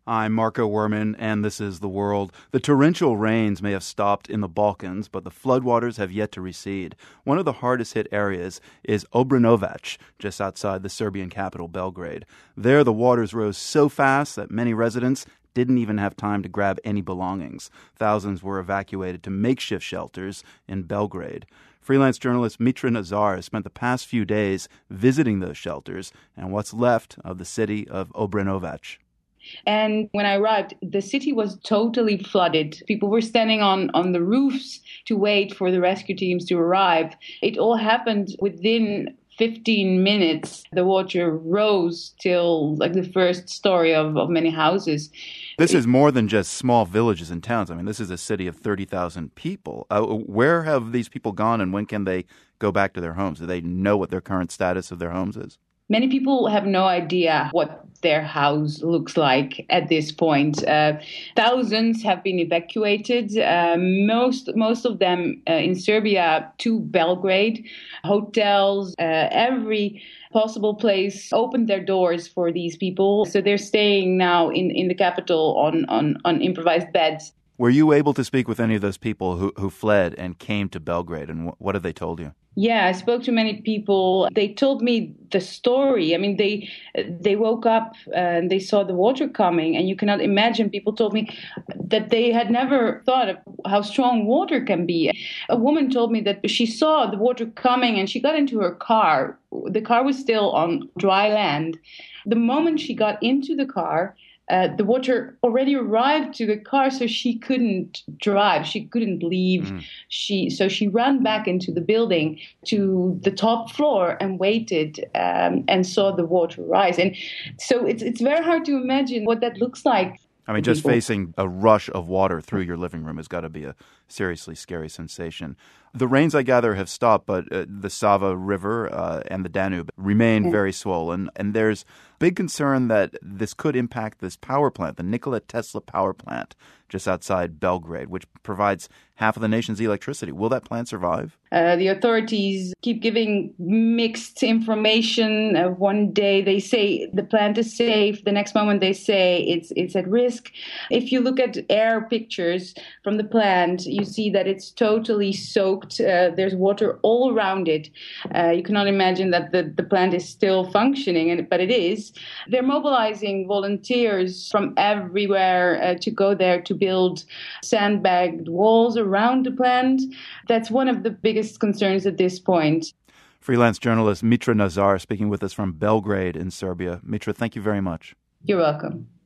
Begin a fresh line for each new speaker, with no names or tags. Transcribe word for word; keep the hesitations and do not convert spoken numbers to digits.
I'm Marco Werman, and this is The World. The torrential rains may have stopped in the Balkans, but the floodwaters have yet to recede. One of the hardest-hit areas is Obrenovac, just outside the Serbian capital, Belgrade. There, the waters rose so fast that many residents didn't even have time to grab any belongings. Thousands were evacuated to makeshift shelters in Belgrade. Freelance journalist Mitra Nazar has spent the past few days visiting those shelters and what's left of the city of Obrenovac.
And when I arrived, the city was totally flooded. People were standing on, on the roofs to wait for the rescue teams to arrive. It all happened within fifteen minutes. The water rose till like the first story of, of many houses.
This is more than just small villages and towns. I mean, this is a city of thirty thousand people. Uh, where have these people gone, and when can they go back to their homes? Do they know what their current status of their homes is?
Many people have no idea what their house looks like at this point. Uh, thousands have been evacuated, uh, most most of them uh, in Serbia to Belgrade. Hotels, uh, every possible place opened their doors for these people. So they're staying now in, in the capital on, on, on improvised beds.
Were you able to speak with any of those people who, who fled and came to Belgrade, and wh- what have they told you?
Yeah, I spoke to many people. They told me the story. I mean, they they woke up and they saw the water coming, and you cannot imagine. People told me that they had never thought of how strong water can be. A woman told me that she saw the water coming and she got into her car. The car was still on dry land. The moment she got into the car, Uh, the water already arrived to the car, so she couldn't drive. She couldn't leave. Mm. She so she ran back into the building to the top floor and waited um, and saw the water rise. And so it's it's very hard to imagine what that looks like.
I mean, just facing a rush of water through your living room has got to be a seriously scary sensation. The rains, I gather, have stopped, but uh, the Sava River uh, and the Danube remain very swollen. And there's big concern that this could impact this power plant, the Nikola Tesla power plant, just outside Belgrade, which provides half of the nation's electricity. Will that plant survive?
Uh, the authorities keep giving mixed information. Uh, one day they say the plant is safe. The next moment they say it's it's at risk. If you look at air pictures from the plant, you see that it's totally soaked. Uh, there's water all around it. Uh, you cannot imagine that the, the plant is still functioning, and but it is. They're mobilizing volunteers from everywhere uh, to go there to build sandbagged walls around the plant. That's one of the biggest concerns at this point.
Freelance journalist Mitra Nazar speaking with us from Belgrade in Serbia. Mitra, thank you very much.
You're welcome.